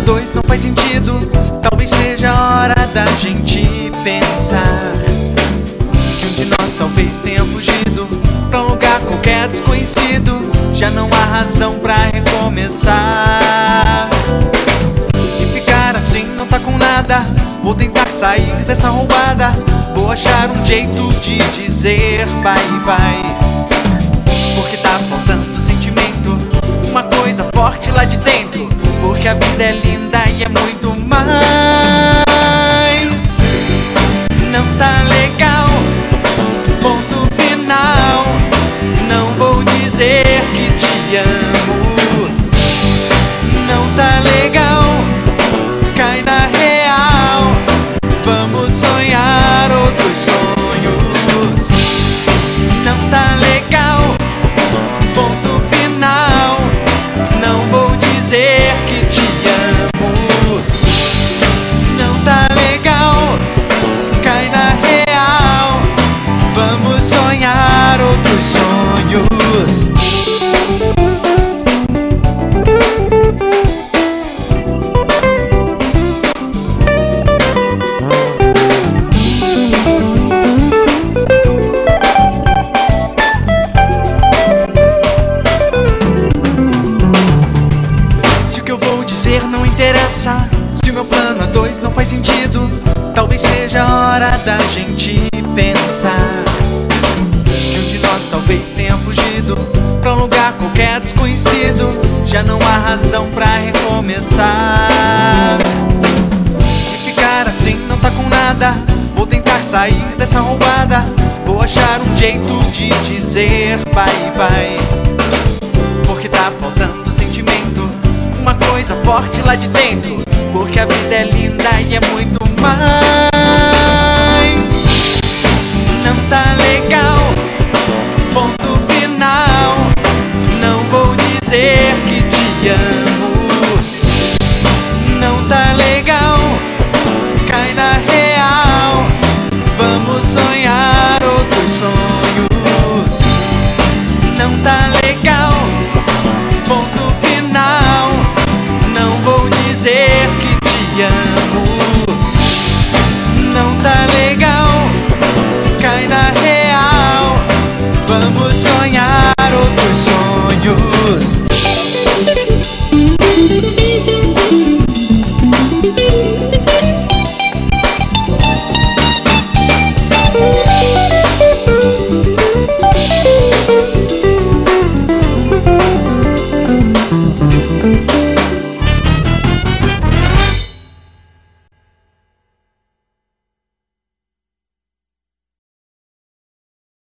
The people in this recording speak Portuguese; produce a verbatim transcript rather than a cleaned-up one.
dois não faz sentido. Talvez seja a hora da gente pensar que um de nós talvez tenha fugido pra um lugar qualquer desconhecido. Já não há razão pra recomeçar. E ficar assim não tá com nada. Vou tentar sair dessa roubada. Vou achar um jeito de dizer bye bye, porque tá faltando sentimento, uma coisa forte lá de dentro. Porque a vida é linda e é muito mais. Não tá legal, ponto final. Não vou dizer que te amo. Não tá legal, cai na real. Vamos sonhar outros sonhos. Não tá legal, ponto final. Não vou dizer que te amo. Não tá legal, cai na real. Vamos sonhar outros sonhos. Não interessa, se o meu plano a dois não faz sentido. Talvez seja a hora da gente pensar que um de nós talvez tenha fugido pra um lugar qualquer desconhecido. Já não há razão pra recomeçar. E ficar assim não tá com nada. Vou tentar sair dessa roubada. Vou achar um jeito de dizer bye bye, porque tá faltando sentimento, uma coisa forte lá de dentro. Porque a vida é linda e é muito mais.